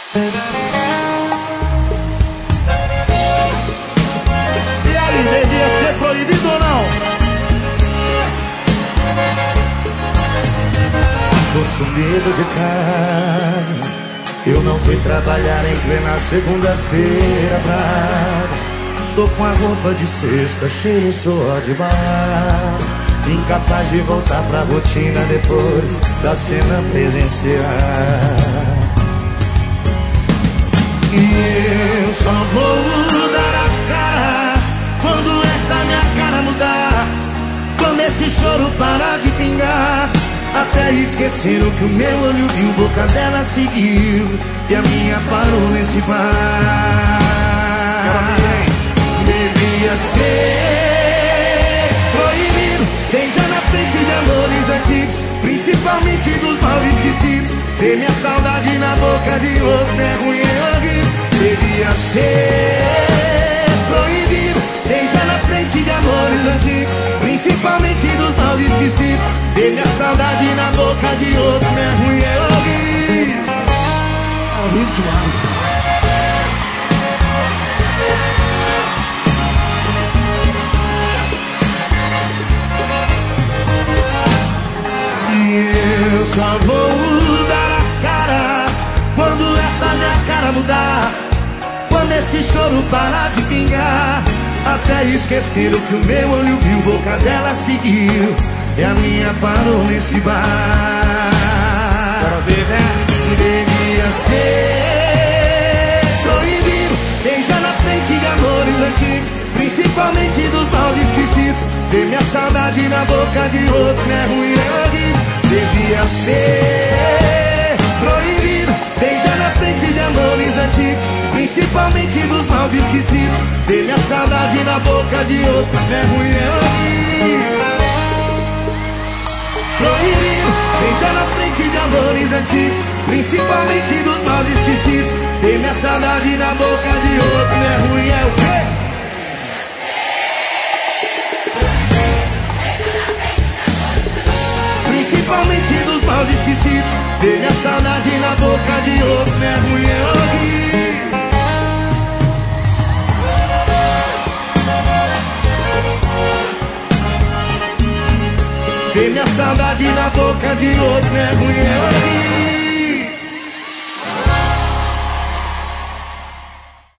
E aí, devia ser proibido ou não? Tô sumido de casa, eu não fui trabalhar em plena segunda-feira brava. Tô com a roupa de sexta, cheio de suor de bar, incapaz de voltar pra rotina depois da cena presencial. E eu só vou mudar as caras quando essa minha cara mudar, quando esse choro parar de pingar. Até esqueceram que o meu olho viu, boca dela seguiu e a minha parou nesse bar. Devia ser proibido beijar na frente de amores antigos, principalmente dos mal esquecidos. Ter minha saudade na boca de outro é ruim, é horrível. Devia ser proibido beijar na frente de amores antigos, principalmente dos mal esquecidos. Ter minha saudade na boca de outro é ruim, é horrível. É horrível demais. Eu só vou mudar as caras quando essa minha cara mudar, quando esse choro parar de pingar. Até esqueceram que o meu olho viu, boca dela seguiu e a minha parou nesse bar. Quero ver, né? Devia ser proibido beijar na frente de amores antigos, principalmente dos mal esquecidos. Ter minha saudade na boca de outro é ruim, é horrível. Devia ser proibido beijar na frente de amores antigos, principalmente dos mal esquecidos. Ter minha saudade na boca de outro é ruim, é horrível. Proibido beijar na frente de amores antigos, principalmente dos mal esquecidos. Ter minha saudade na boca de outro é ruim, é o quê? Principalmente dos mal esquecidos. Ter minha saudade na boca de outro é ruim, é horrível. Ter minha saudade na boca de outro é ruim, é horrível.